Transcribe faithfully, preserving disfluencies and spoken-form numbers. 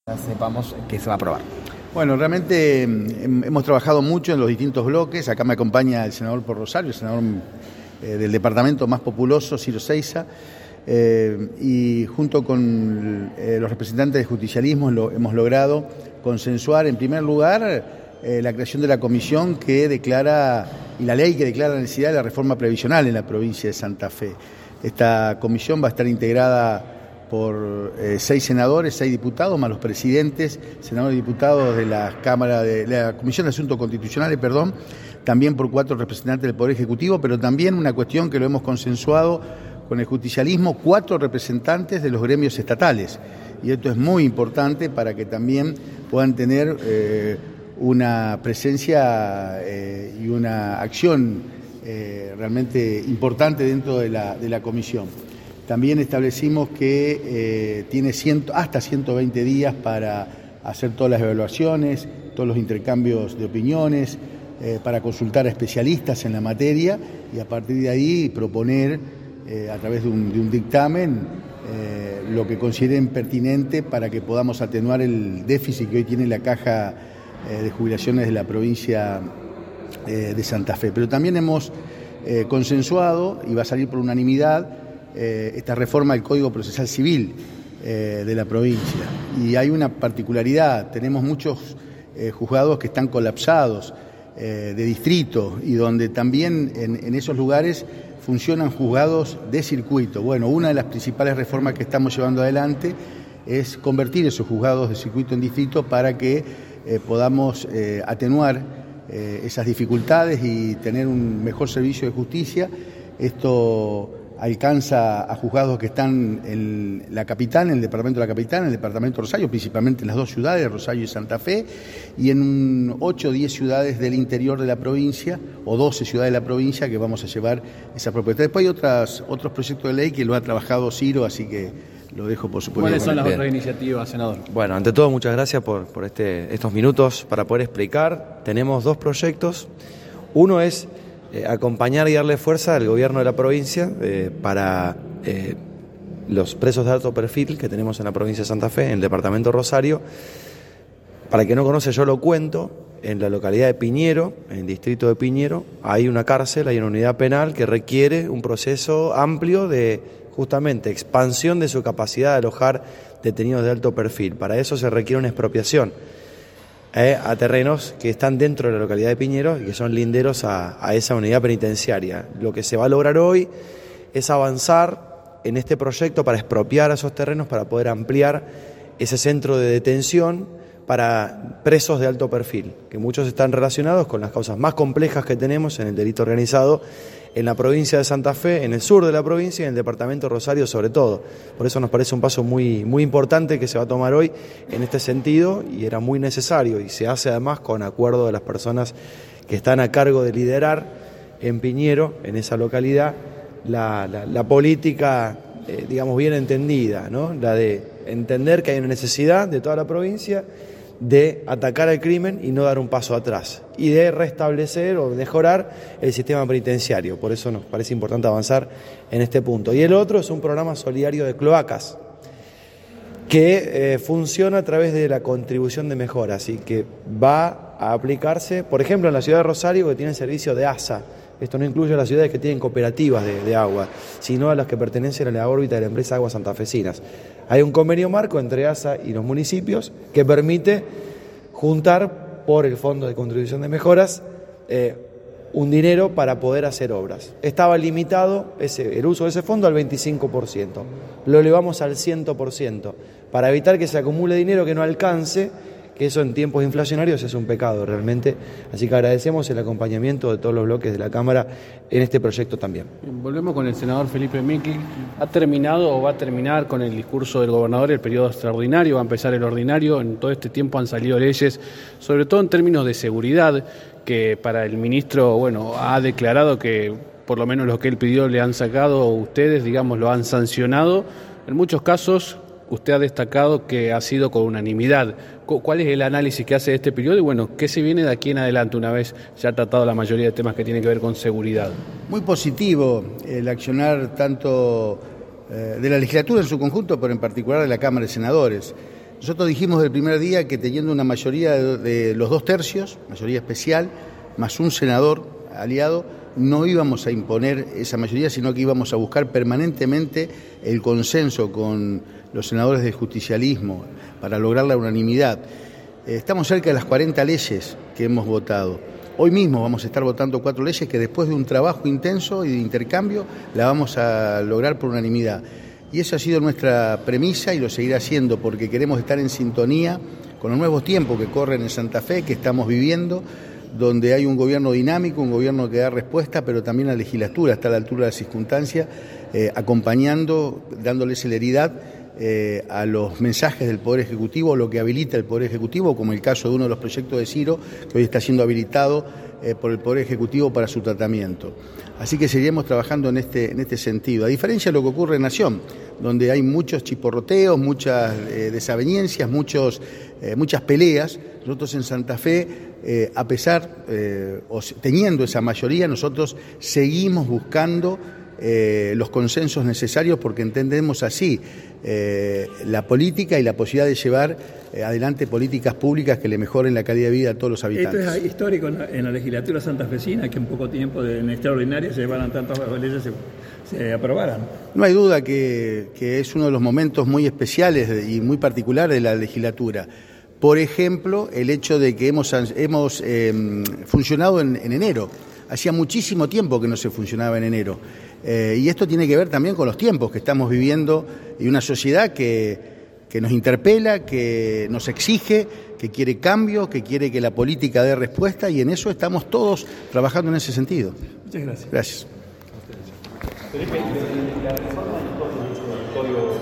sepamos que se va a aprobar. Bueno, realmente hemos trabajado mucho en los distintos bloques. Acá me acompaña el senador por Rosario, el senador eh, del departamento más populoso, Ciro Seiza, eh, y junto con eh, los representantes del justicialismo lo, hemos logrado consensuar, en primer lugar, eh, la creación de la comisión que declara, y la ley que declara la necesidad de la reforma previsional en la provincia de Santa Fe. Esta comisión va a estar integrada por eh, seis senadores, seis diputados, más los presidentes, senadores y diputados de la Cámara de, de la Comisión de Asuntos Constitucionales, perdón, también por cuatro representantes del Poder Ejecutivo, pero también una cuestión que lo hemos consensuado con el justicialismo, cuatro representantes de los gremios estatales. Y esto es muy importante para que también puedan tener eh, una presencia eh, y una acción eh, realmente importante dentro de la, de la comisión. También establecimos que eh, tiene cien, hasta ciento veinte días para hacer todas las evaluaciones, todos los intercambios de opiniones, eh, para consultar a especialistas en la materia y a partir de ahí proponer eh, a través de un, de un dictamen eh, lo que consideren pertinente para que podamos atenuar el déficit que hoy tiene la caja eh, de jubilaciones de la provincia eh, de Santa Fe. Pero también hemos eh, consensuado, y va a salir por unanimidad, Eh, esta reforma del Código Procesal Civil eh, de la provincia. Y hay una particularidad, tenemos muchos eh, juzgados que están colapsados eh, de distrito y donde también en, en esos lugares funcionan juzgados de circuito. Bueno, una de las principales reformas que estamos llevando adelante es convertir esos juzgados de circuito en distrito para que eh, podamos eh, atenuar eh, esas dificultades y tener un mejor servicio de justicia. Esto alcanza a juzgados que están en la capital, en el departamento de la capital, en el departamento de Rosario, principalmente en las dos ciudades, Rosario y Santa Fe, y en ocho o diez ciudades del interior de la provincia, o doce ciudades de la provincia, que vamos a llevar esa propuesta. Después hay otras, otros proyectos de ley que lo ha trabajado Ciro, así que lo dejo por supuesto. ¿Cuáles son las otras iniciativas, senador? Bueno, ante todo, muchas gracias por, por este, estos minutos para poder explicar. Tenemos dos proyectos. Uno es Eh, acompañar y darle fuerza al gobierno de la provincia eh, para eh, los presos de alto perfil que tenemos en la provincia de Santa Fe, en el departamento de Rosario. Para el que no conoce, yo lo cuento, en la localidad de Piñero, en el distrito de Piñero, hay una cárcel, hay una unidad penal que requiere un proceso amplio de justamente expansión de su capacidad de alojar detenidos de alto perfil. Para eso se requiere una expropiación Eh, a terrenos que están dentro de la localidad de Piñero y que son linderos a, a esa unidad penitenciaria. Lo que se va a lograr hoy es avanzar en este proyecto para expropiar a esos terrenos, para poder ampliar ese centro de detención para presos de alto perfil, que muchos están relacionados con las causas más complejas que tenemos en el delito organizado en la provincia de Santa Fe, en el sur de la provincia y en el departamento de Rosario sobre todo. Por eso nos parece un paso muy, muy importante que se va a tomar hoy en este sentido y era muy necesario y se hace además con acuerdo de las personas que están a cargo de liderar en Piñero, en esa localidad, la, la, la política, eh, digamos, bien entendida, ¿no? La de entender que hay una necesidad de toda la provincia de atacar al crimen y no dar un paso atrás, y de restablecer o mejorar el sistema penitenciario. Por eso nos parece importante avanzar en este punto. Y el otro es un programa solidario de cloacas que eh, funciona a través de la contribución de mejoras y que va a aplicarse, por ejemplo, en la ciudad de Rosario, que tiene servicio de A S A. Esto no incluye a las ciudades que tienen cooperativas de, de agua, sino a las que pertenecen a la órbita de la empresa Aguas Santafesinas. Hay un convenio marco entre A S A y los municipios que permite juntar por el Fondo de Contribución de Mejoras eh, un dinero para poder hacer obras. Estaba limitado ese, el uso de ese fondo al veinticinco por ciento. Lo elevamos al cien por ciento para evitar que se acumule dinero que no alcance, que eso en tiempos inflacionarios es un pecado realmente. Así que agradecemos el acompañamiento de todos los bloques de la Cámara en este proyecto también. Volvemos con el senador Felipe Mickey. ¿Ha terminado o va a terminar con el discurso del gobernador el periodo extraordinario? ¿Va a empezar el ordinario? En todo este tiempo han salido leyes, sobre todo en términos de seguridad, que para el ministro, bueno, ha declarado que por lo menos lo que él pidió le han sacado, ustedes, digamos, lo han sancionado. En muchos casos usted ha destacado que ha sido con unanimidad. ¿Cuál es el análisis que hace de este periodo? Y bueno, ¿qué se viene de aquí en adelante una vez ya tratado la mayoría de temas que tienen que ver con seguridad? Muy positivo el accionar tanto eh, de la legislatura en su conjunto, pero en particular de la Cámara de Senadores. Nosotros dijimos del primer día que teniendo una mayoría de, de los dos tercios, mayoría especial, más un senador aliado, no íbamos a imponer esa mayoría, sino que íbamos a buscar permanentemente el consenso con los senadores del justicialismo para lograr la unanimidad. Estamos cerca de las cuarenta leyes que hemos votado. Hoy mismo vamos a estar votando cuatro leyes que después de un trabajo intenso y de intercambio la vamos a lograr por unanimidad. Y esa ha sido nuestra premisa y lo seguirá siendo porque queremos estar en sintonía con los nuevos tiempos que corren en Santa Fe, que estamos viviendo, donde hay un gobierno dinámico, un gobierno que da respuesta, pero también la legislatura está a la altura de las circunstancias, eh, acompañando, dándole celeridad eh, a los mensajes del Poder Ejecutivo, lo que habilita el Poder Ejecutivo, como el caso de uno de los proyectos de Ciro, que hoy está siendo habilitado eh, por el Poder Ejecutivo para su tratamiento. Así que seguiremos trabajando en este, en este sentido, a diferencia de lo que ocurre en Nación, donde hay muchos chiporroteos, muchas eh, desavenencias, muchos, eh, muchas peleas. Nosotros en Santa Fe, eh, a pesar, eh, o teniendo esa mayoría, nosotros seguimos buscando eh, los consensos necesarios porque entendemos así eh, la política y la posibilidad de llevar eh, adelante políticas públicas que le mejoren la calidad de vida a todos los habitantes. Esto es histórico en la, en la legislatura santafesina, que en poco tiempo de en extraordinaria se llevaran tantas leyes, se, se aprobaran. No hay duda que, que es uno de los momentos muy especiales y muy particulares de la legislatura. Por ejemplo, el hecho de que hemos, hemos eh, funcionado en, en enero. Hacía muchísimo tiempo que no se funcionaba en enero. Eh, y esto tiene que ver también con los tiempos que estamos viviendo y una sociedad que, que nos interpela, que nos exige, que quiere cambio, que quiere que la política dé respuesta y en eso estamos todos trabajando en ese sentido. Muchas gracias. Gracias.